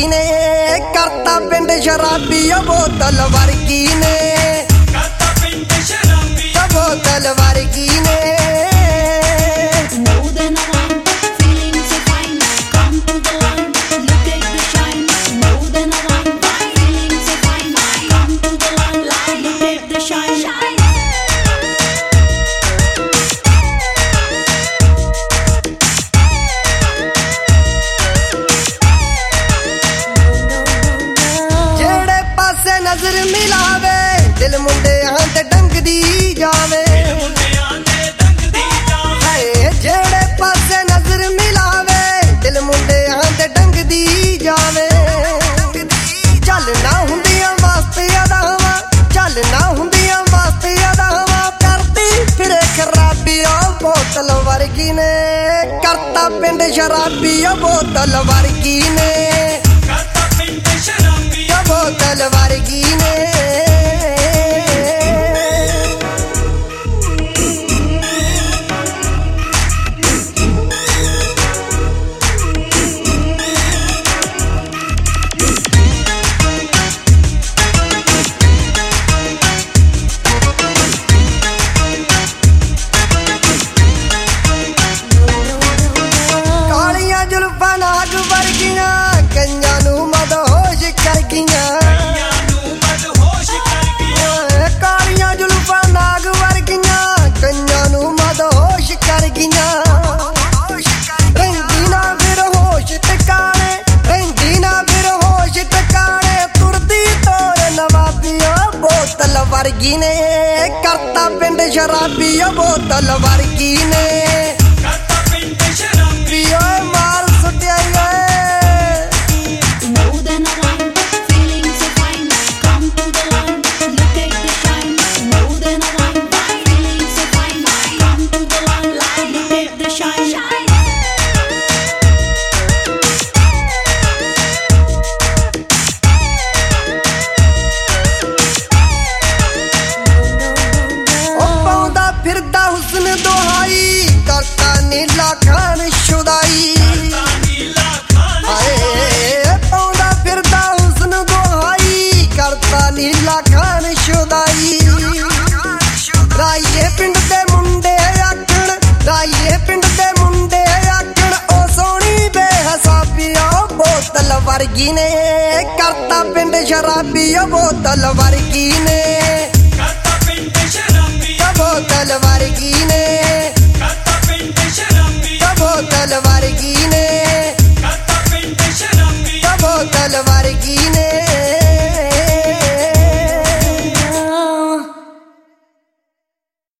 वर्गी ने करता पिंड शराबी बोतल वर्गी ने करता पिंड शराबी बोतल वर्गी ने नजर मिलावे दिल मुंडियां ते डंगदी जावे जेड़े पासे नजर मिलावे दिल मुंडियां ते डंगदी जावे चलना हुंदियां वास्ते अदावां चलना हुंदियां वास्ते अदावां करदी फिरे खराबी बोतल वर्गी ने करता पिंड शराबी बोतल वर्गी ने बोतल वर्गी ने कालियां जुल्फां नाग वर्गियां कन्यां नूं मदहोश कर गईयां कालियां जुल्फां नाग वर्गियां कन्यां नूं मदहोश कर गईयां रंगी ना फिर होश टकाने रंगी ना फिर होश टकाने तुरदी तोर नवाबी बोतल वर्गी ने करता पिंड शराबी बोतल वर्गी ने करता पिंड शराबी मार सुटिया फिरदा हुस्न दोहाई करता नीला खान शुदाई पौंदा फिरदा हुस्न दोहाई करता नीला खान शुदाई राइये पिंड दे मुंडे आखण राइये पिंड दे मुंडे आखण ओ सोहनी बेहसाबी बोतल वर्गी ने करता पिंड शराबी बोतल वर्गी ने